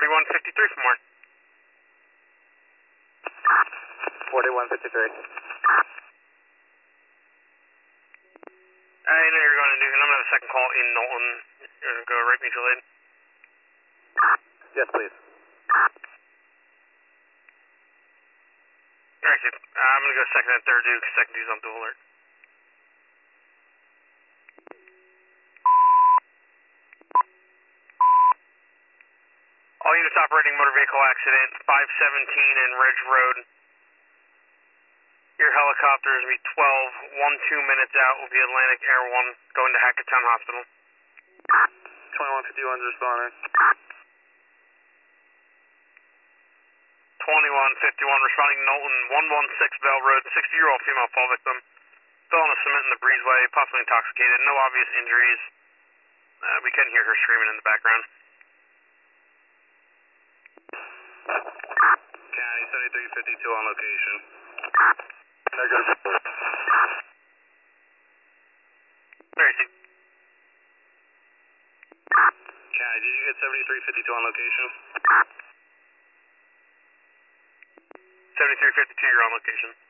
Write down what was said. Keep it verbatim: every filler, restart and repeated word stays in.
forty-one fifty-three for more. forty-one fifty-three. I know you're going to Newton. I'm going to have a second call in Knowlton. You're going to go right mutual aid. Yes, please. Alright, kid. Uh, I'm going to go second and third due, because second due's on dual alert. All units operating motor vehicle accident, five seventeen and Ridge Road. Your helicopter is going to be twelve, one, two minutes out will be Atlantic Air one, going to Hackettstown Hospital. twenty-one fifty-one is responding. twenty-one fifty-one responding Knowlton, one one six Bell Road, sixty-year-old female fall victim. Fell on the cement in the breezeway, possibly intoxicated, no obvious injuries. Uh, we can hear her screaming in the background. County seventy-three fifty-two on location. Negative report. Where is he? County, did you get seventy-three fifty-two on location? seventy-three fifty-two, you're on location.